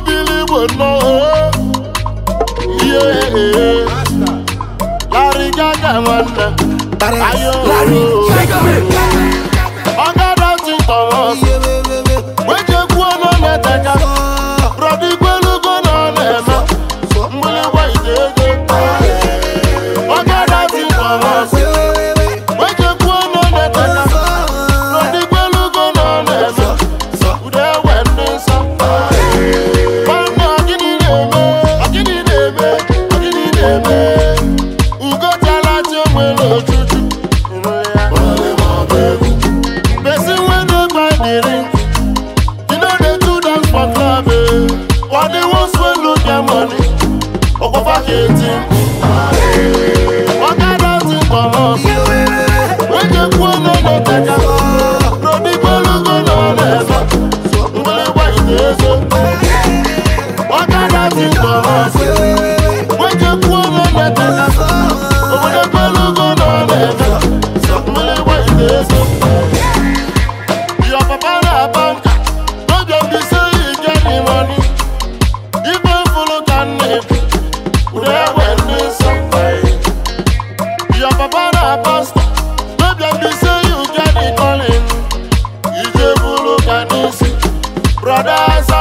Billy would know. Yeah, Larry Gaga, Larry I got out in Thomas. When you go on the Taka, Brody Quello go on Emma. Somebody wait there. I got out in Thomas. When you go on the Taka, Brody Quello go on Emma. So there went this up. But now I get it. Who got a lot of money? What they want to look at money, or go back eating. What kind of thing come up? When you go on the Taka, Brody Quello go on Emma. Somebody wait there. What kind of thing come up? When you go on the Taka, Brody Quello go on Emma. Somebody wait there. Your papa na banker, no just be say you get the money. Even full can name, there when this somebody. Your papa na pastor, no just be say you get the calling. You just full can see, brothers.